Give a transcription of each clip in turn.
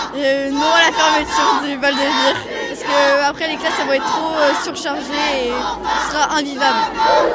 Non à la fermeture du Val-de-Vire, parce que après les classes ça va être trop surchargé et ce sera invivable.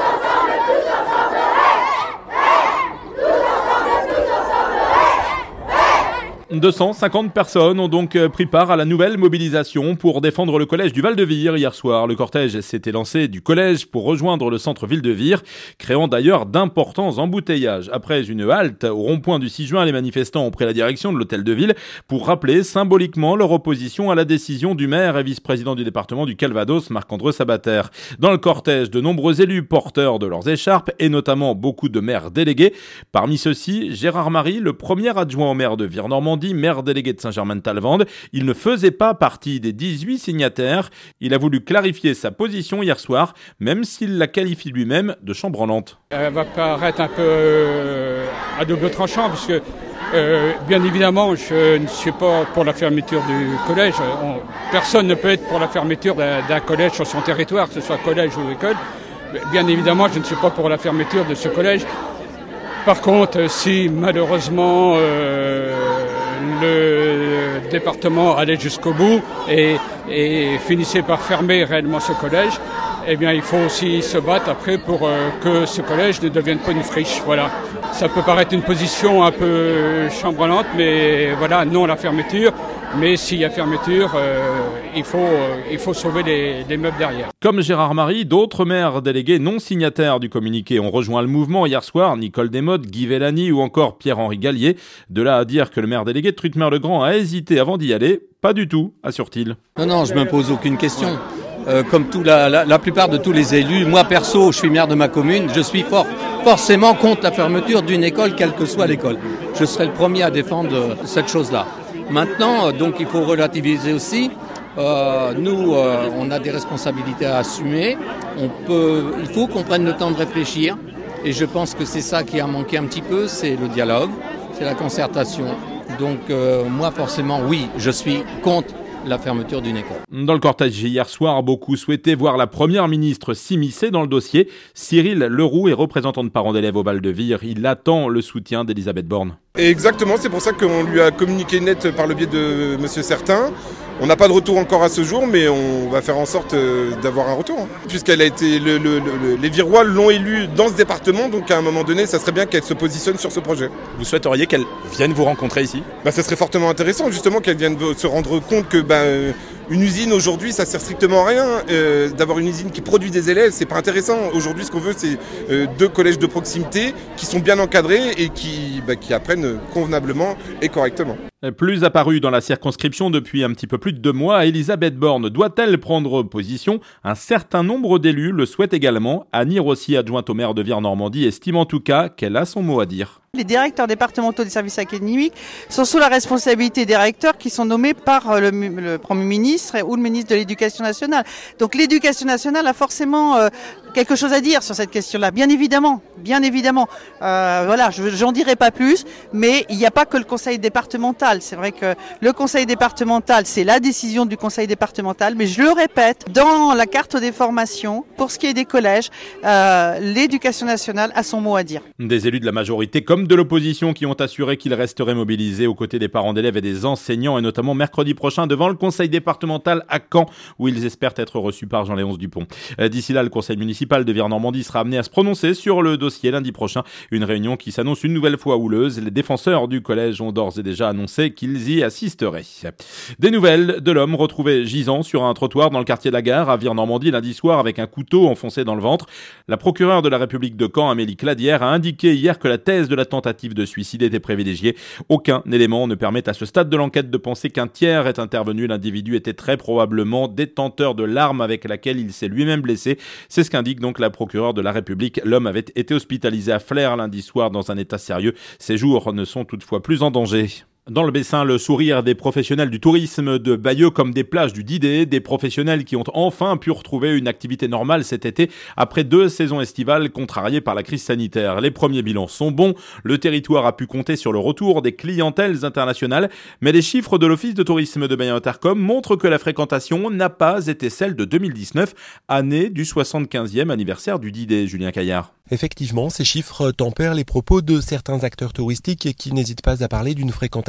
250 personnes ont donc pris part à la nouvelle mobilisation pour défendre le collège du Val-de-Vire hier soir. Le cortège s'était lancé du collège pour rejoindre le centre-ville de Vire, créant d'ailleurs d'importants embouteillages. Après une halte au rond-point du 6 juin, les manifestants ont pris la direction de l'hôtel de ville pour rappeler symboliquement leur opposition à la décision du maire et vice-président du département du Calvados, Marc-André Sabater. Dans le cortège, de nombreux élus porteurs de leurs écharpes et notamment beaucoup de maires délégués. Parmi ceux-ci, Gérard Marie, le premier adjoint au maire de Vire-Normandie, maire délégué de Saint-Germain-de-Talvende. Il ne faisait pas partie des 18 signataires. Il a voulu clarifier sa position hier soir, même s'il la qualifie lui-même de chambranlante. Elle va paraître un peu à double tranchant, puisque bien évidemment, je ne suis pas pour la fermeture du collège. Personne ne peut être pour la fermeture d'un collège sur son territoire, que ce soit collège ou école. Bien évidemment, je ne suis pas pour la fermeture de ce collège. Par contre, si malheureusement le département allait jusqu'au bout et finissait par fermer réellement ce collège, eh bien il faut aussi se battre après pour que ce collège ne devienne pas une friche. Voilà. Ça peut paraître une position un peu chambranlante, mais voilà, non à la fermeture. Mais s'il y a fermeture, il faut sauver les meubles derrière. Comme Gérard Marie, d'autres maires délégués non signataires du communiqué ont rejoint le mouvement hier soir. Nicole Desmottes, Guy Vellani ou encore Pierre-Henri Gallier. De là à dire que le maire délégué de Trutmer-le-Grand a hésité avant d'y aller, pas du tout, assure-t-il. Non, je me pose aucune question. Comme la plupart de tous les élus, moi perso, je suis maire de ma commune, je suis forcément contre la fermeture d'une école, quelle que soit l'école. Je serai le premier à défendre cette chose-là. Maintenant, donc il faut relativiser aussi. Nous, on a des responsabilités à assumer. Il faut qu'on prenne le temps de réfléchir. Et je pense que c'est ça qui a manqué un petit peu, c'est le dialogue, c'est la concertation. Donc moi, forcément, oui, je suis contre la fermeture d'une école. Dans le cortège hier soir, beaucoup souhaitaient voir la première ministre s'immiscer dans le dossier. Cyril Leroux est représentant de parents d'élèves au Val-de-Vire. Il attend le soutien d'Elisabeth Borne. Exactement, c'est pour ça qu'on lui a communiqué net par le biais de Monsieur Certain. On n'a pas de retour encore à ce jour, mais on va faire en sorte d'avoir un retour. Puisqu'elle a été, les Virois l'ont élue dans ce département, donc à un moment donné, ça serait bien qu'elle se positionne sur ce projet. Vous souhaiteriez qu'elle vienne vous rencontrer ici ? Ça serait fortement intéressant, justement, qu'elle vienne se rendre compte que une usine aujourd'hui, ça sert strictement à rien. D'avoir une usine qui produit des élèves, c'est pas intéressant. Aujourd'hui, ce qu'on veut, c'est 2 collèges de proximité qui sont bien encadrés et qui apprennent convenablement et correctement. Plus apparue dans la circonscription depuis un petit peu plus de 2 mois, Elisabeth Borne doit-elle prendre position ? Un certain nombre d'élus le souhaitent également. Annie Rossi, adjointe au maire de Vire-Normandie, estime en tout cas qu'elle a son mot à dire. Les directeurs départementaux des services académiques sont sous la responsabilité des recteurs qui sont nommés par le Premier ministre ou le ministre de l'Éducation nationale. Donc l'Éducation nationale a forcément quelque chose à dire sur cette question-là, bien évidemment. Voilà, j'en dirai pas plus, mais il n'y a pas que le conseil départemental. C'est vrai que le conseil départemental, c'est la décision du conseil départemental, mais je le répète, dans la carte des formations, pour ce qui est des collèges, l'Éducation nationale a son mot à dire. Des élus de la majorité comme de l'opposition qui ont assuré qu'ils resteraient mobilisés aux côtés des parents d'élèves et des enseignants, et notamment mercredi prochain devant le conseil départemental à Caen, où ils espèrent être reçus par Jean-Léonce Dupont. D'ici là, le conseil municipal de Vire-Normandie sera amené à se prononcer sur le dossier lundi prochain, une réunion qui s'annonce une nouvelle fois houleuse. Les défenseurs du collège ont d'ores et déjà annoncé qu'ils y assisteraient. Des nouvelles de l'homme retrouvé gisant sur un trottoir dans le quartier de la Gare à Vire-Normandie lundi soir avec un couteau enfoncé dans le ventre. La procureure de la République de Caen, Amélie Cladière, a indiqué hier que la thèse de la tentative de suicide était privilégiée. Aucun élément ne permet à ce stade de l'enquête de penser qu'un tiers est intervenu. L'individu était très probablement détenteur de l'arme avec laquelle il s'est lui-même blessé. C'est ce qu'indique donc la procureure de la République. L'homme avait été hospitalisé à Flers lundi soir dans un état sérieux. Ses jours ne sont toutefois plus en danger. Dans le Bessin, le sourire des professionnels du tourisme de Bayeux comme des plages du Didet, des professionnels qui ont enfin pu retrouver une activité normale cet été après 2 saisons estivales contrariées par la crise sanitaire. Les premiers bilans sont bons, le territoire a pu compter sur le retour des clientèles internationales, mais les chiffres de l'Office de tourisme de Bayeux-Intercom montrent que la fréquentation n'a pas été celle de 2019, année du 75e anniversaire du Didet. Julien Caillard. Effectivement, ces chiffres tempèrent les propos de certains acteurs touristiques qui n'hésitent pas à parler d'une fréquentation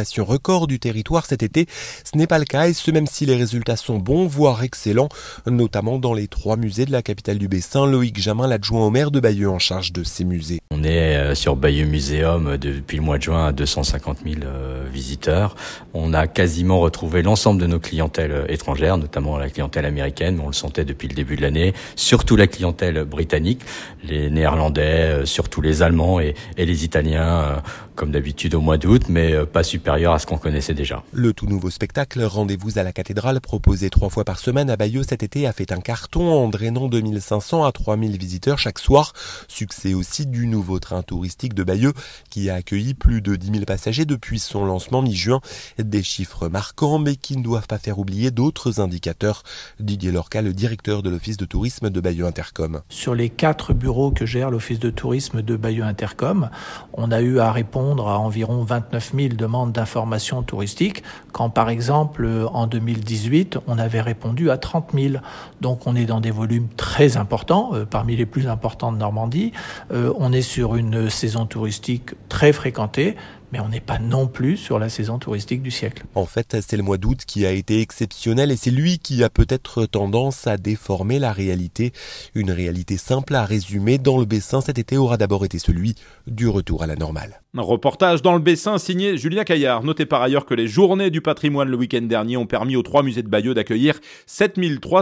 fréquentation record du territoire cet été. Ce n'est pas le cas, et ce même si les résultats sont bons, voire excellents, notamment dans les 3 musées de la capitale du Bessin. Loïc Jamin, l'adjoint au maire de Bayeux en charge de ces musées. On est sur Bayeux Muséum depuis le mois de juin à 250 000 visiteurs. On a quasiment retrouvé l'ensemble de nos clientèles étrangères, notamment la clientèle américaine, mais on le sentait depuis le début de l'année, surtout la clientèle britannique, les Néerlandais, surtout les Allemands et les Italiens, comme d'habitude au mois d'août, mais pas supérieur à ce qu'on connaissait déjà. Le tout nouveau spectacle Rendez-vous à la cathédrale, proposé 3 fois par semaine à Bayeux cet été, a fait un carton en drainant 2500 à 3000 visiteurs chaque soir. Succès aussi du nouveau train touristique de Bayeux qui a accueilli plus de 10 000 passagers depuis son lancement mi-juin. Des chiffres marquants mais qui ne doivent pas faire oublier d'autres indicateurs. Didier Lorca, le directeur de l'office de tourisme de Bayeux Intercom. Sur les 4 bureaux que gère l'office de tourisme de Bayeux Intercom, on a eu à répondre à environ 29 000 demandes d'informations touristiques, quand par exemple en 2018 on avait répondu à 30 000. Donc on est dans des volumes très importants, parmi les plus importants de Normandie. On est sur une saison touristique très fréquentée, mais on n'est pas non plus sur la saison touristique du siècle. En fait, c'est le mois d'août qui a été exceptionnel et c'est lui qui a peut-être tendance à déformer la réalité. Une réalité simple à résumer dans le Bessin cet été aura d'abord été celui du retour à la normale. Un reportage dans le Bessin signé Julien Caillard. Notez par ailleurs que les journées du patrimoine le week-end dernier ont permis aux 3 musées de Bayeux d'accueillir 7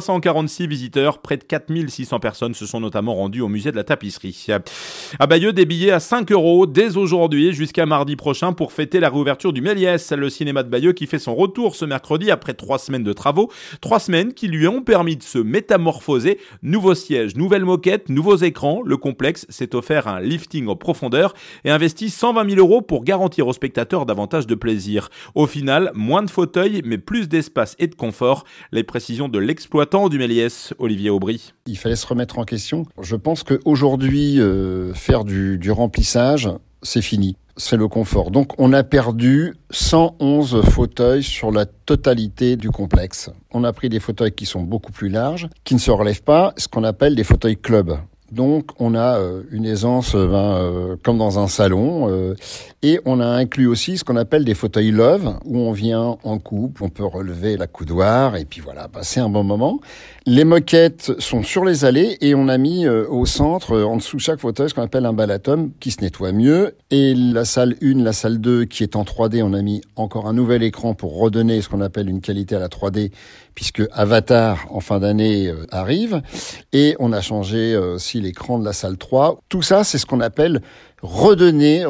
346 visiteurs. Près de 4 600 personnes se sont notamment rendues au musée de la tapisserie. À Bayeux, des billets à 5 € dès aujourd'hui jusqu'à mardi prochain pour fêter la réouverture du Méliès, le cinéma de Bayeux qui fait son retour ce mercredi après 3 semaines de travaux. 3 semaines qui lui ont permis de se métamorphoser. Nouveaux sièges, nouvelles moquettes, nouveaux écrans. Le complexe s'est offert un lifting en profondeur et investi 120 000 € pour garantir aux spectateurs davantage de plaisir. Au final, moins de fauteuils, mais plus d'espace et de confort. Les précisions de l'exploitant du Méliès, Olivier Aubry. Il fallait se remettre en question. Je pense qu'aujourd'hui, faire du remplissage, c'est fini. C'est le confort. Donc on a perdu 111 fauteuils sur la totalité du complexe. On a pris des fauteuils qui sont beaucoup plus larges, qui ne se relèvent pas, ce qu'on appelle des fauteuils club. Donc on a une aisance comme dans un salon et on a inclus aussi ce qu'on appelle des fauteuils love où on vient en couple, on peut relever la coudoir et puis voilà, passer un bon moment. Les moquettes sont sur les allées et on a mis au centre, en dessous de chaque fauteuil, ce qu'on appelle un balatum qui se nettoie mieux. Et la salle 1, la salle 2 qui est en 3D, on a mis encore un nouvel écran pour redonner ce qu'on appelle une qualité à la 3D puisque Avatar en fin d'année arrive. Et on a changé aussi l'écran de la salle 3. Tout ça, c'est ce qu'on appelle redonner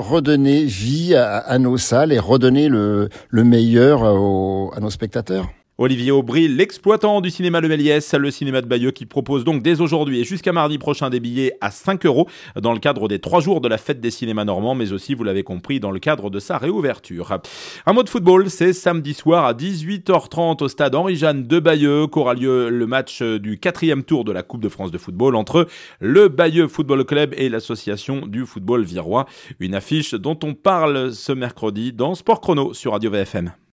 vie à nos salles et redonner le meilleur à nos spectateurs. Olivier Aubry, l'exploitant du cinéma Le Méliès, le cinéma de Bayeux qui propose donc dès aujourd'hui et jusqu'à mardi prochain des billets à 5 € dans le cadre des 3 jours de la fête des cinémas normands, mais aussi, vous l'avez compris, dans le cadre de sa réouverture. Un mot de football, c'est samedi soir à 18h30 au stade Henri-Jeanne de Bayeux qu'aura lieu le match du 4e tour de la Coupe de France de football entre le Bayeux Football Club et l'association du football virois. Une affiche dont on parle ce mercredi dans Sport Chrono sur Radio VFM.